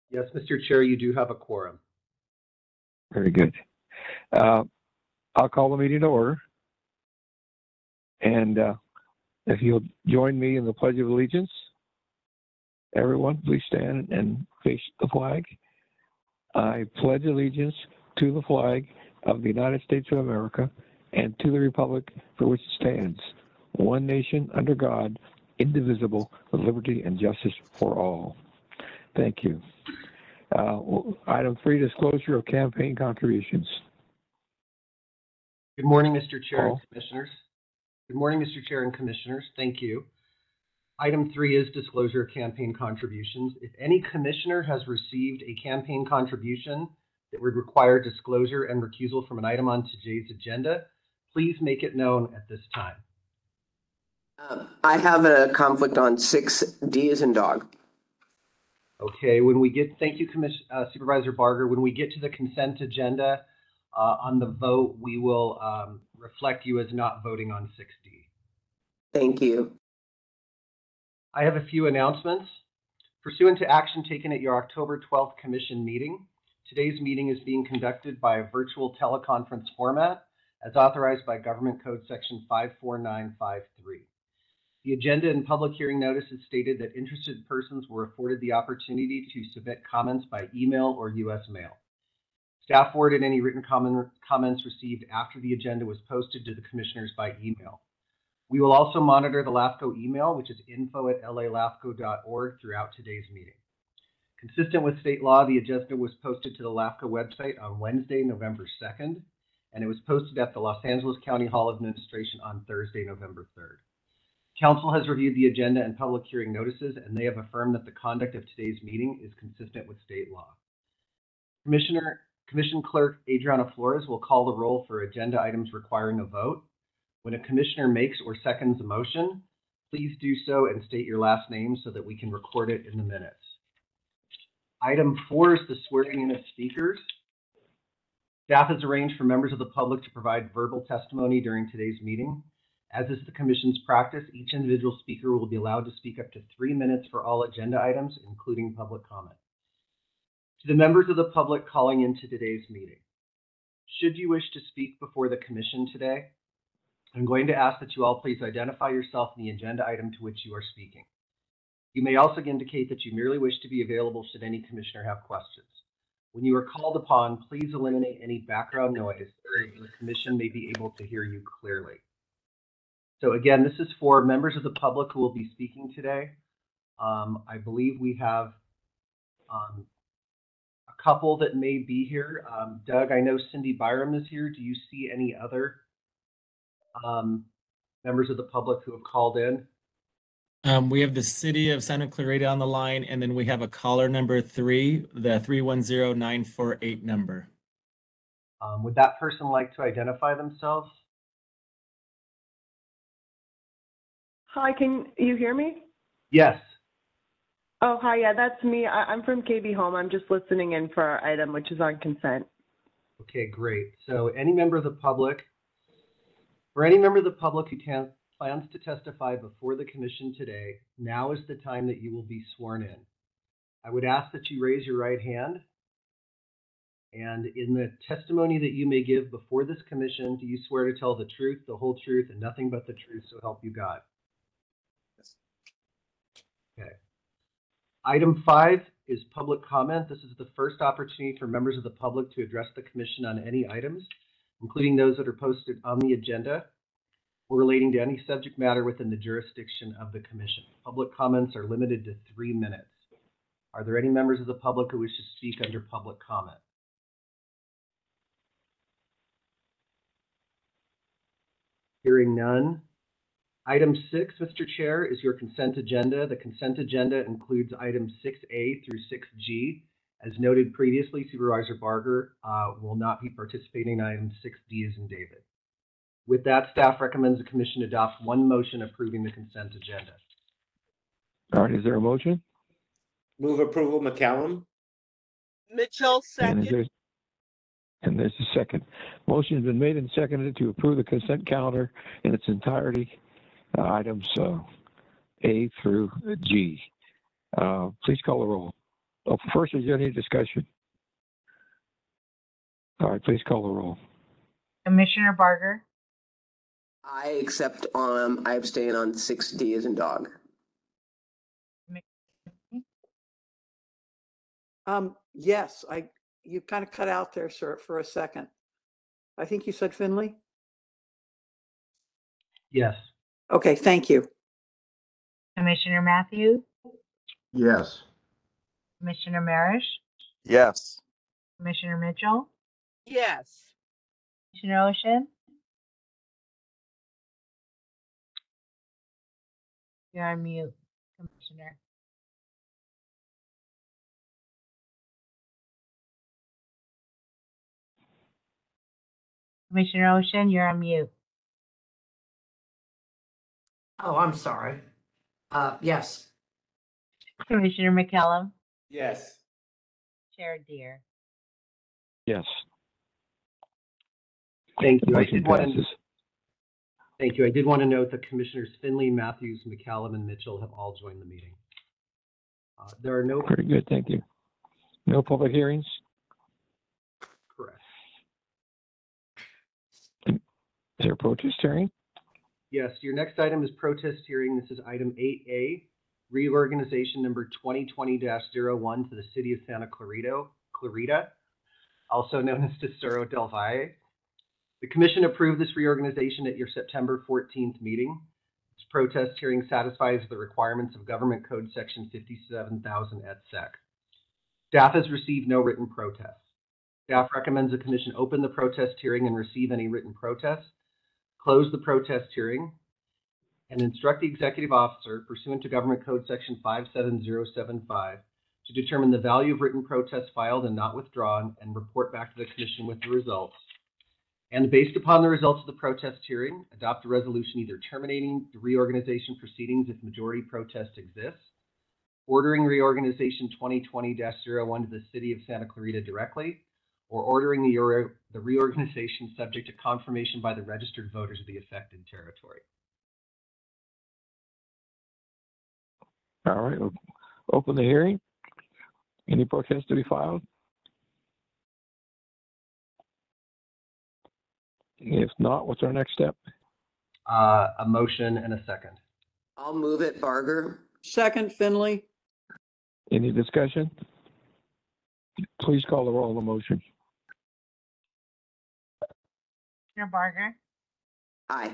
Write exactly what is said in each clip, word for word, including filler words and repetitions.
Yes, Mister Chair, you do have a quorum. Very good. Uh, I'll call the meeting to order. And uh, if you'll join me in the Pledge of Allegiance, everyone, please stand and face the flag. I pledge allegiance to the flag of the United States of America and to the republic for which it stands, one nation under God, indivisible, with liberty and justice for all. Thank you. Uh, item three, disclosure of campaign contributions. Good morning, Mister Chair Paul? and Commissioners. Good morning, Mister Chair and Commissioners. Thank you. Item three is disclosure of campaign contributions. If any commissioner has received a campaign contribution that would require disclosure and recusal from an item on today's agenda, please make it known at this time. Um, I have a conflict on six D as in dog. Okay, when we get, thank you, Commission, uh, Supervisor Barger. When we get to the consent agenda uh, on the vote, we will um, reflect you as not voting on six D. Thank you. I have a few announcements. Pursuant to action taken at your October twelfth Commission meeting, today's meeting is being conducted by a virtual teleconference format as authorized by Government Code Section five four nine five three. The agenda and public hearing notices stated that interested persons were afforded the opportunity to submit comments by email or U S mail. Staff forwarded any written comment, comments received after the agenda was posted to the commissioners by email. We will also monitor the LAFCO email, which is info at L A LAFCO dot org, throughout today's meeting. Consistent with state law, the agenda was posted to the LAFCO website on Wednesday, November second, and it was posted at the Los Angeles County Hall of Administration on Thursday, November third. Council has reviewed the agenda and public hearing notices, and they have affirmed that the conduct of today's meeting is consistent with state law. Commissioner, Commission Clerk Adriana Flores will call the roll for agenda items requiring a vote. When a commissioner makes or seconds a motion, please do so and state your last name so that we can record it in the minutes. Item four is the swearing in of speakers. Staff has arranged for members of the public to provide verbal testimony during today's meeting. As is the Commission's practice, each individual speaker will be allowed to speak up to three minutes for all agenda items, including public comment. To the members of the public calling into today's meeting, should you wish to speak before the Commission today, I'm going to ask that you all please identify yourself in the agenda item to which you are speaking. You may also indicate that you merely wish to be available should any commissioner have questions. When you are called upon, please eliminate any background noise so that the Commission may be able to hear you clearly. So again, this is for members of the public who will be speaking today. Um, I believe we have um, a couple that may be here. Um, Doug, I know Cindy Byram is here. Do you see any other um, members of the public who have called in? Um, we have the city of Santa Clarita on the line, and then we have a caller number three, the three one zero nine four eight number. Um, would that person like to identify themselves? Hi, can you hear me? Yes. Oh, hi, yeah, that's me. I I'm from K B Home. I'm just listening in for our item, which is on consent. Okay, great. So any member of the public, for any member of the public who can, plans to testify before the Commission today, now is the time that you will be sworn in. I would ask that you raise your right hand. And in the testimony that you may give before this Commission, do you swear to tell the truth, the whole truth, and nothing but the truth, so help you God? Yes. Okay. Item five is public comment. This is the first opportunity for members of the public to address the Commission on any items, including those that are posted on the agenda or relating to any subject matter within the jurisdiction of the Commission. Public comments are limited to three minutes. Are there any members of the public who wish to speak under public comment? Hearing none. Item six, Mister Chair, is your consent agenda. The consent agenda includes items six A through six G. As noted previously, Supervisor Barger uh, will not be participating in item six D as in David. With that, staff recommends the Commission adopt one motion approving the consent agenda. All right, is there a motion? Move approval, McCallum. Mitchell, And, is second. there, and there's a second. Motion has been made and seconded to approve the consent calendar in its entirety, uh, items uh, A through G. Uh, please call the roll. Oh, first, is there any discussion? All right, please call the roll. Commissioner Barger, I accept, um, I abstain on six D as in dog. Um, yes, I, you kind of cut out there, sir, for a second. I think you said Finley? Yes. Okay, thank you. Commissioner Matthews, Yes. Commissioner Marish, Yes. Commissioner Mitchell, yes, Commissioner Ocean. You're on mute, Commissioner. Commissioner Ocean, you're on mute. Oh, I'm sorry. Uh, yes. Commissioner McCallum, Yes. Chair Deere. Yes. Thank you. I Motion did want to, passes. thank you. I did want to note that Commissioners Finley, Matthews, McCallum, and Mitchell have all joined the meeting. Uh, there are no, Very good, thank you. No public hearings? correct. Is there a protest hearing? Yes, your next item is protest hearing. This is item eight A, reorganization number twenty twenty dash zero one to the City of Santa Clarita, Clarita, also known as Tesoro del Valle. The commission approved this reorganization at your September fourteenth meeting. This protest hearing satisfies the requirements of Government Code Section fifty-seven thousand et sec. Staff has received no written protests. Staff recommends the commission open the protest hearing and receive any written protests, close the protest hearing, and instruct the executive officer pursuant to Government Code Section five seven zero seven five to determine the value of written protests filed and not withdrawn and report back to the commission with the results. And based upon the results of the protest hearing, adopt a resolution either terminating the reorganization proceedings if majority protest exists, ordering reorganization twenty twenty dash zero one to the City of Santa Clarita directly, or ordering the, the reorganization subject to confirmation by the registered voters of the affected territory. All right, we'll open the hearing. Any protests to be filed? If not, what's our next step? Uh, a motion and a second. I'll move it, Barger. Second, Finley? Any discussion? Please call the roll on the motion. Commissioner Barger, Aye.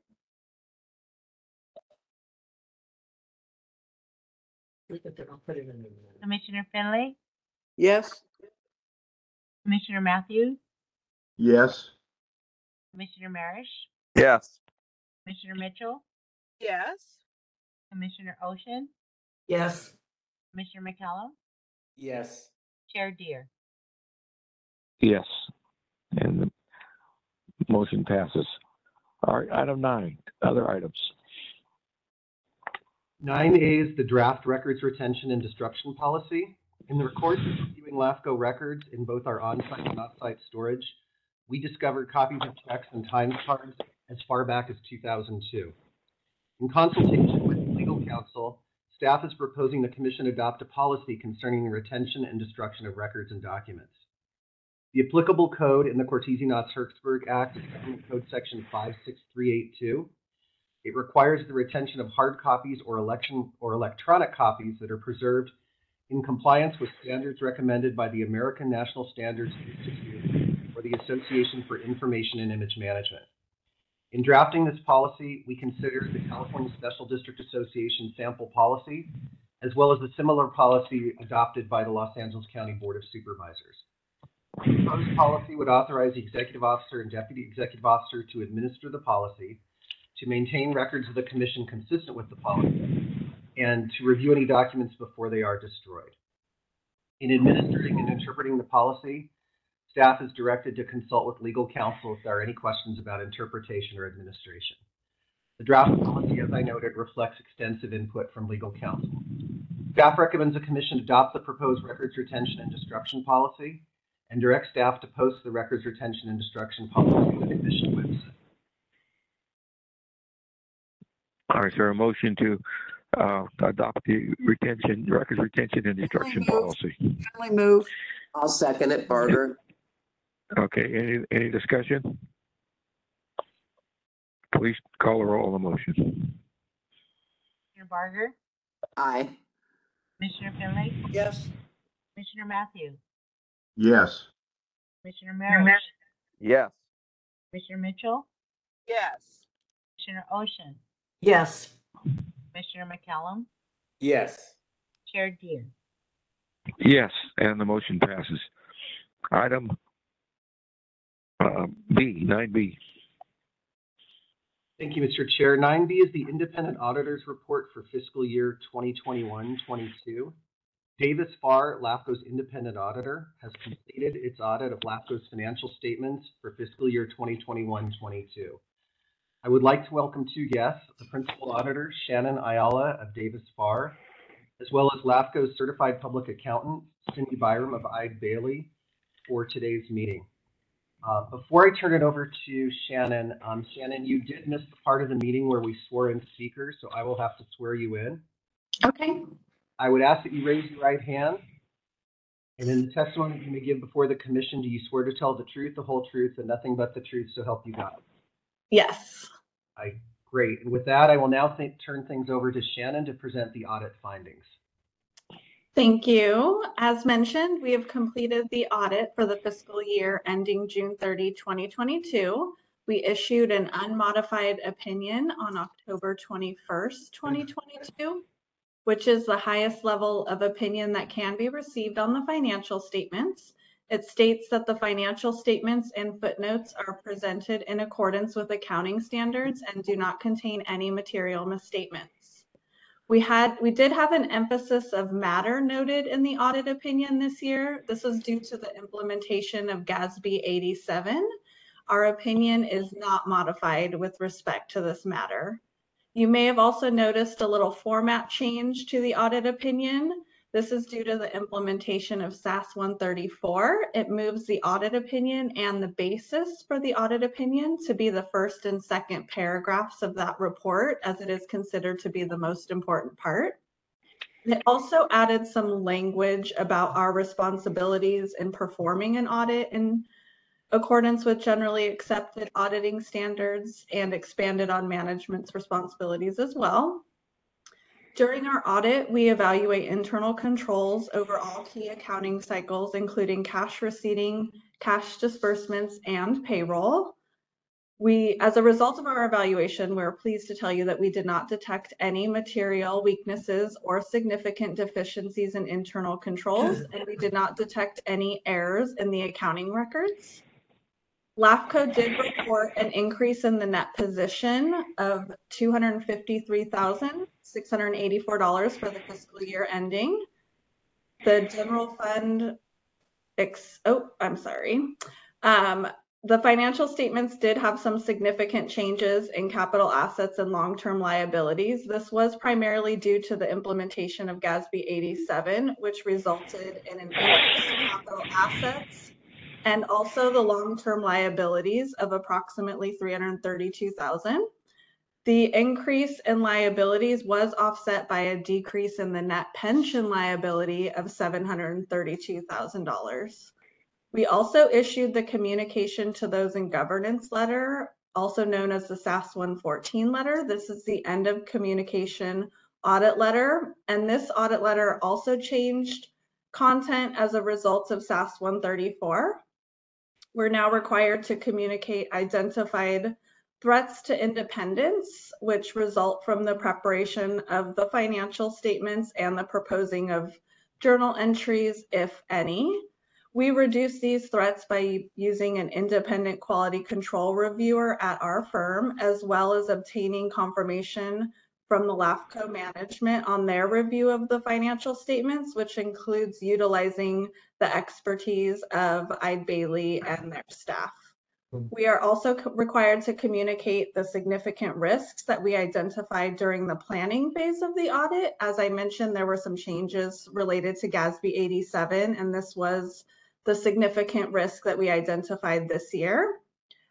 I'll put it in the. Commissioner Finley, Yes? Commissioner Matthews, Yes. Commissioner Marish, Yes. Commissioner Mitchell, yes, Commissioner Ocean, Yes. Commissioner McCallum, Yes. Chair Deere. Yes. And the motion passes. All right, item nine, other items. nine A is the draft records retention and destruction policy. In the course of reviewing LAFCO records in both our on-site and off-site storage, we discovered copies of checks and time cards as far back as two thousand two. In consultation with legal counsel, staff is proposing the commission adopt a policy concerning the retention and destruction of records and documents. The applicable code in the Cortese-Knox-Hertzberg Act is Government Code Section five six three eight two. It requires the retention of hard copies or election or electronic copies that are preserved in compliance with standards recommended by the American National Standards Institute or the Association for Information and Image Management. In drafting this policy, we considered the California Special District Association sample policy, as well as the similar policy adopted by the Los Angeles County Board of Supervisors. The proposed policy would authorize the executive officer and deputy executive officer to administer the policy, to maintain records of the commission consistent with the policy, and to review any documents before they are destroyed. In administering and interpreting the policy, staff is directed to consult with legal counsel if there are any questions about interpretation or administration. The draft policy, as I noted, reflects extensive input from legal counsel. Staff recommends the commission adopt the proposed records retention and destruction policy and direct staff to post the records retention and destruction policy on the commission website. All right, sir, a motion to uh, adopt the retention, records retention and destruction Finley policy. Finley move. I'll second it, Barger. Okay, any, any discussion? Please call the roll on the motion. Commissioner Barger, Aye. Commissioner Finley, Yes. Commissioner Matthews, Yes. Commissioner Merritt, Yes. Commissioner Mitchell, Yes. Commissioner Ocean, Yes. Commissioner McCallum, Yes. Chair Deere. Yes, and the motion passes. Item uh, B, nine B. Thank you, Mister Chair. nine B is the Independent Auditor's Report for fiscal year twenty twenty-one twenty-two. Davis Farr, LAFCO's independent auditor, has completed its audit of LAFCO's financial statements for fiscal year twenty twenty-one twenty-two. I would like to welcome two guests, the principal auditor, Shannon Ayala of Davis Farr, as well as LAFCO's certified public accountant, Cindy Byram of Eide Bailly, for today's meeting. Uh, before I turn it over to Shannon, um, Shannon, you did miss the part of the meeting where we swore in speakers, so I will have to swear you in. Okay. I would ask that you raise your right hand, and in the testimony you may give before the commission, do you swear to tell the truth, the whole truth, and nothing but the truth, so help you God? Yes. I, great. And with that, I will now th turn things over to Shannon to present the audit findings. Thank you. As mentioned, we have completed the audit for the fiscal year ending June thirtieth, twenty twenty-two. We issued an unmodified opinion on October twenty-first, twenty twenty-two, which is the highest level of opinion that can be received on the financial statements. It states that the financial statements and footnotes are presented in accordance with accounting standards and do not contain any material misstatements. We had, we did have an emphasis of matter noted in the audit opinion this year. This is due to the implementation of GASB eighty-seven. Our opinion is not modified with respect to this matter. You may have also noticed a little format change to the audit opinion. This is due to the implementation of S A S one thirty-four. It moves the audit opinion and the basis for the audit opinion to be the first and second paragraphs of that report, as it is considered to be the most important part. It also added some language about our responsibilities in performing an audit in accordance with generally accepted auditing standards and expanded on management's responsibilities as well. During our audit, we evaluate internal controls over all key accounting cycles, including cash receipting, cash disbursements, and payroll. We, as a result of our evaluation, we're pleased to tell you that we did not detect any material weaknesses or significant deficiencies in internal controls, and we did not detect any errors in the accounting records. LAFCO did report an increase in the net position of two hundred fifty-three thousand six hundred eighty-four dollars for the fiscal year ending. The general fund, ex oh, I'm sorry. Um, the financial statements did have some significant changes in capital assets and long-term liabilities. This was primarily due to the implementation of GASB eighty-seven, which resulted in an increase in capital assets and also the long-term liabilities of approximately three hundred thirty-two thousand dollars. The increase in liabilities was offset by a decrease in the net pension liability of seven hundred thirty-two thousand dollars. We also issued the communication to those in governance letter, also known as the S A S one fourteen letter. This is the end of communication audit letter, and this audit letter also changed content as a result of S A S one thirty-four. We're now required to communicate identified threats to independence, which result from the preparation of the financial statements and the proposing of journal entries, if any. We reduce these threats by using an independent quality control reviewer at our firm, as well as obtaining confirmation from the LAFCO management on their review of the financial statements, which includes utilizing the expertise of Eide Bailly and their staff. We are also required to communicate the significant risks that we identified during the planning phase of the audit. As I mentioned, there were some changes related to GASB eighty-seven, and this was the significant risk that we identified this year.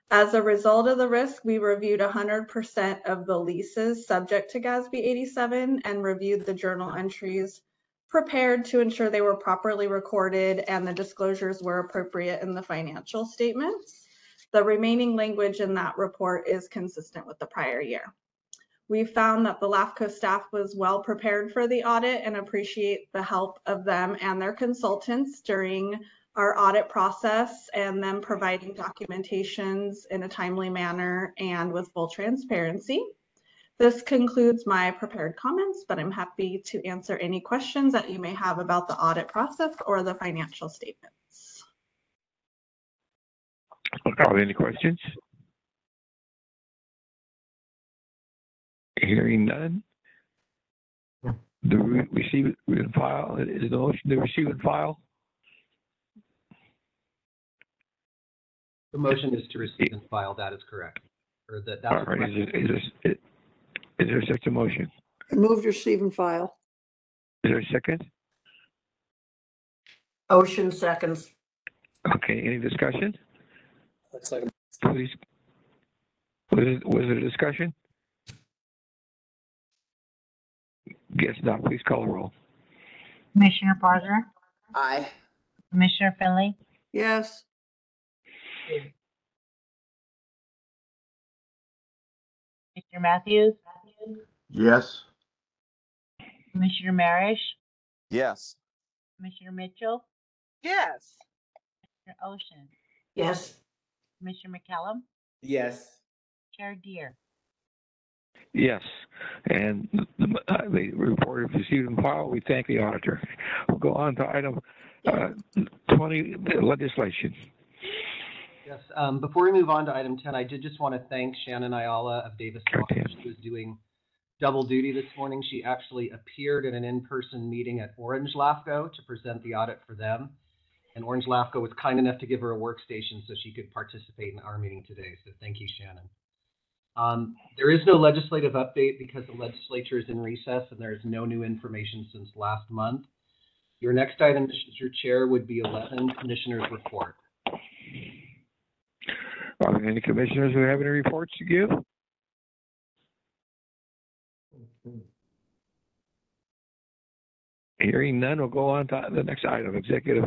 As a result of the risk, we reviewed one hundred percent of the leases subject to GASB eighty-seven and reviewed the journal entries prepared to ensure they were properly recorded and the disclosures were appropriate in the financial statements. The remaining language in that report is consistent with the prior year. We found that the LAFCO staff was well prepared for the audit and appreciate the help of them and their consultants during our audit process and them providing documentations in a timely manner and with full transparency. This concludes my prepared comments, but I'm happy to answer any questions that you may have about the audit process or the financial statements. Are there any questions? Hearing none. The re- receive it and file is the motion to receive and file. The motion is to receive and file. That is correct. Or that that's All right. Is, it, is, there, is there such a motion? I move to receive and file. Is there a second? Ocean seconds. Okay. Any discussion? Second. Please. Was it, was it a discussion? Guess not. Please call the roll. Commissioner Parker, Aye. Commissioner Finley, Yes. Commissioner Matthews, Yes. Commissioner Marish, Yes. Commissioner Mitchell, Yes. Commissioner Ocean, Yes. Commissioner McCallum, Yes. Chair Deere. Yes. And the, uh, the report is received and filed. We thank the auditor. We'll go on to item uh, twenty, legislation. Yes. Um, before we move on to item ten, I did just want to thank Shannon Ayala of Davis Law. Okay. She was doing double duty this morning. She actually appeared at an in-person meeting at Orange LAFCO to present the audit for them. And Orange LAFCO was kind enough to give her a workstation so she could participate in our meeting today. So thank you, Shannon. Um, there is no legislative update because the legislature is in recess and there is no new information since last month. Your next item, Mister Chair, would be eleven, Commissioner's Report. Are there any commissioners who have any reports to give? Hearing none, we'll go on to the next item, executive.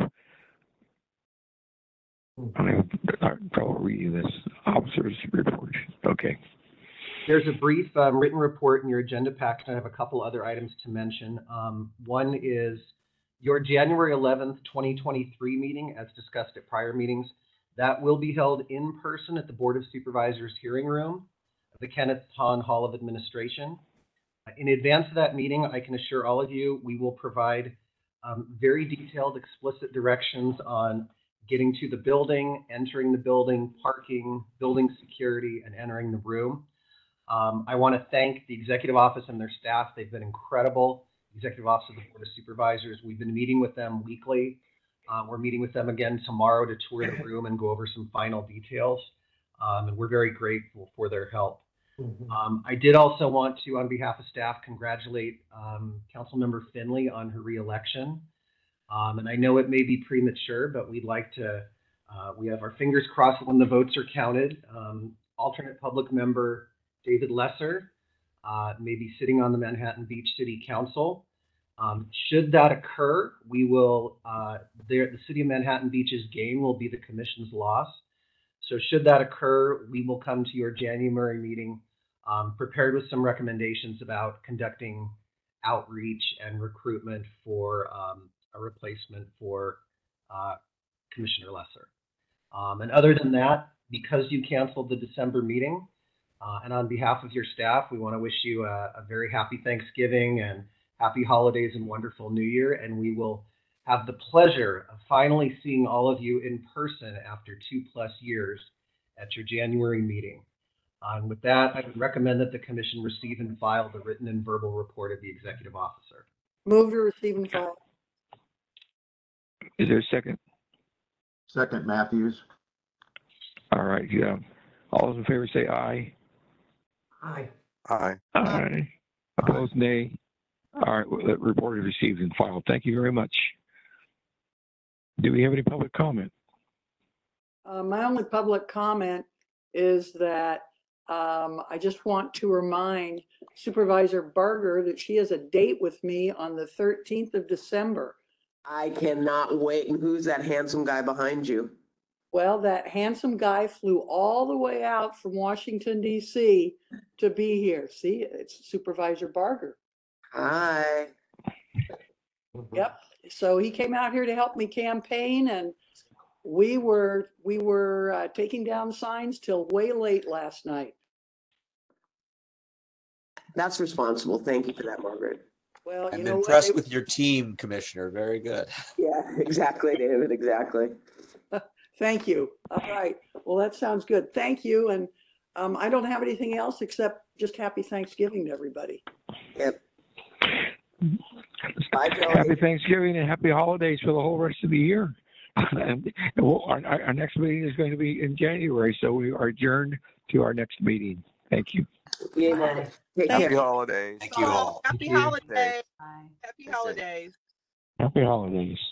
I'm having trouble reading this. Officer's report. Okay. There's a brief um, written report in your agenda pack, and I have a couple other items to mention. Um, one is your January eleventh, twenty twenty-three meeting, as discussed at prior meetings. That will be held in person at the Board of Supervisors hearing room of the Kenneth Hahn Hall of Administration. In advance of that meeting, I can assure all of you, we will provide um, very detailed, explicit directions on getting to the building, entering the building, parking, building security, and entering the room. Um, I want to thank the Executive Office and their staff. They've been incredible. Executive Office of the Board of Supervisors, we've been meeting with them weekly. Uh, we're meeting with them again tomorrow to tour the room and go over some final details. Um, and we're very grateful for their help. Mm-hmm. um, I did also want to, on behalf of staff, congratulate um, Councilmember Finley on her reelection. Um, and I know it may be premature, but we'd like to, uh, we have our fingers crossed when the votes are counted. Um, alternate public member David Lesser uh, may be sitting on the Manhattan Beach City Council. Um, should that occur, we will, uh, there, the City of Manhattan Beach's gain will be the commission's loss. So should that occur, we will come to your January meeting um, prepared with some recommendations about conducting outreach and recruitment for um, a replacement for uh, Commissioner Lesser. Um, and other than that, because you canceled the December meeting, uh, and on behalf of your staff, we want to wish you a, a very happy Thanksgiving and happy holidays and wonderful New Year. And we will have the pleasure of finally seeing all of you in person after two plus years at your January meeting. Uh, and with that, I would recommend that the commission receive and file the written and verbal report of the executive officer. Move to receive and file. Is there a second? Second, Matthews. All right. Yeah. All those in favor say aye. Aye. Aye. Aye. Opposed, nay. All right. Well, that report is received and filed. Thank you very much. Do we have any public comment? Uh, my only public comment is that um, I just want to remind Supervisor Barger that she has a date with me on the thirteenth of December. I cannot wait. And who's that handsome guy behind you? Well, that handsome guy flew all the way out from Washington, D C to be here. See, it's Supervisor Barger. Hi. Yep. So he came out here to help me campaign, and we were we were uh, taking down signs till way late last night. That's responsible. Thank you for that, Margaret. Well, you I'm know impressed what? with your team, Commissioner. Very good. Yeah, exactly, David. Exactly. Thank you. All right. Well, that sounds good. Thank you. And um, I don't have anything else except just happy Thanksgiving to everybody. Yep. Bye, Joey. Happy Thanksgiving and happy holidays for the whole rest of the year. And we'll- our, our our next meeting is going to be in January, so we are adjourned to our next meeting. Thank you. Yeah, Bye. take Thank care. holidays. Thank you all. Happy Thank you. holidays. Bye. Happy Stay safe. holidays. Happy holidays.